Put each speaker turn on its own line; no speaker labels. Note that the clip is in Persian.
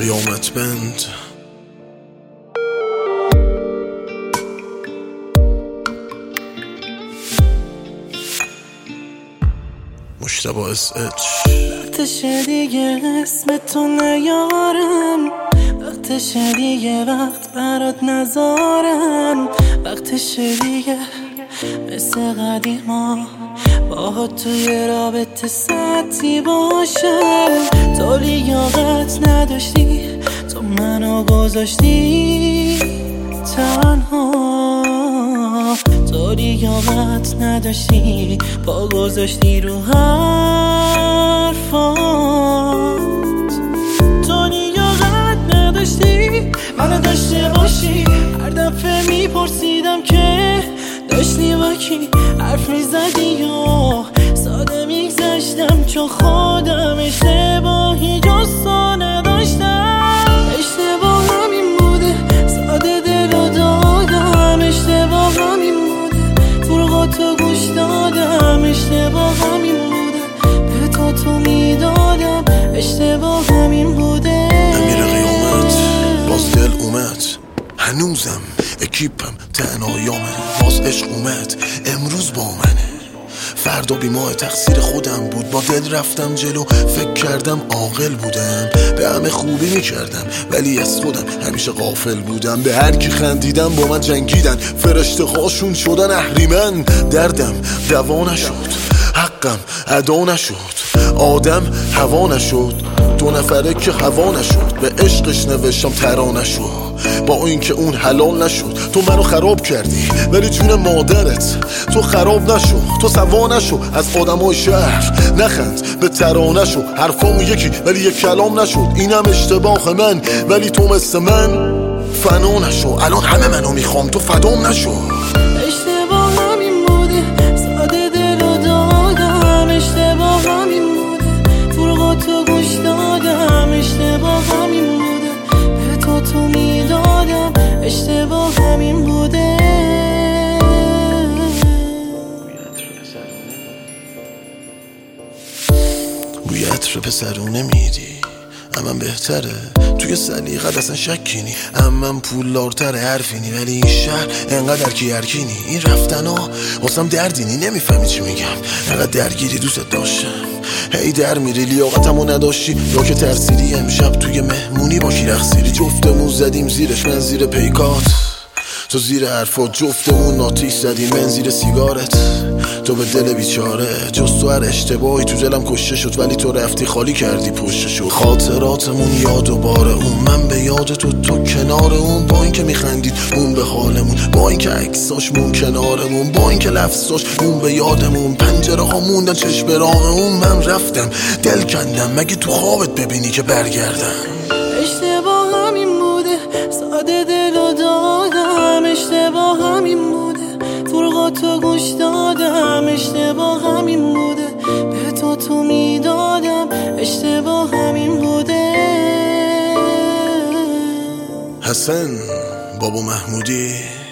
قیامت بند. مشتبه SH.
وقتشه دیگه اسم تو نیارم، وقتشه دیگه وقت برات نذارم، وقتشه دیگه مثل قدیما باهات توی رابطه سطحی باشم. تو لیاقت نداشتی، تو منو گذاشتی تنها، تو لیاقت نداشتی، پا گذاشتی رو حرفات، تو لیاقت نداشتی منو داشته باشی. هر دفعه میپرسیدم که داشتی با کی حرف میزدی یا ساده میگذشتم، چون خودم اشتباهی جستا نداشتم. اشتباه همین بوده، ساده دلو دادم، اشتباه همین بوده، فروغاتو گوش دادم، اشتباه همین بوده، به تو میدادم، اشتباه همین بوده.
امیر قیامت باز دل اومد، هنوزم اکیپم تنهایامه، باز عشق اومد امروز با منه، فردا بی ماه تقصیر خودم بود، با دل رفتم جلو، فکر کردم عاقل بودم، به همه خوبی میکردم ولی از خودم همیشه غافل بودم، به هر کی خندیدم با من جنگیدن، فرشته هاشون شدن اهریمن، دردم دوا نشد، حقم ادا نشد، آدم هوا نشد، دو نفره که هوا نشد، به عشقش نوشتم ترانه شد، با اینکه اون حلال نشد. تو منو خراب کردی ولی جون مادرت تو خراب نشو، تو سوا نشو از آدمای شهر، نخند به ترانه شو، حرفامو یکی ولی یک کلام نشد، اینم اشتباه من ولی تو مثل من فنا نشو، الان همه منو میخوام تو فدام نشو.
اشتباه همین بوده، ساده دلو دادم، اشتباه همین بوده، فروغاتو گوش دادم، اشتباه همین بوده، به تو میدادم، اشتباه همین بوده.
بوی عطر پسرونه میدی امم بهتره، توی سلیقت اصلا شکی نی، امم پولدارتره حرفی نی، ولی این شهر انقدر کی هرکینی، این رفتن ها واسم دردینی، نمیفهمی چی میگم، انقدر درگیری دوست داشتم هی در میری، لیاقتمو نداشتی یا که ترسیدی، امشب توی مهمونی با کی رقصیدی، جفتمون زدیم زیرش، من زیر پیکات تو زیر حرفات، جفتمون ناتیش زدیم، من زیر سیگارت تو به دل بیچاره، جز تو هر اشتباهی تو دلم کشته شد، ولی تو رفتی خالی کردی پشتشو، خاطراتمون یاد و بار اون، من به یاد تو کنار اون، با اینکه میخندید اون به حالمون، با اینکه عکساشمون کنارمون، با اینکه لفظاش اون به یادمون، پنجره ها موندن چشم راه اون، من رفتم دل کندم مگه تو خوابت ببینی که برگردم.
اشتباه همین بوده، ساده دلو دادم، اشتباه همین بوده، فروغاتو گوش دادم، اشتباه همین بوده، به تو میدادم، اشتباه همین بوده.
حسن بابا محمودی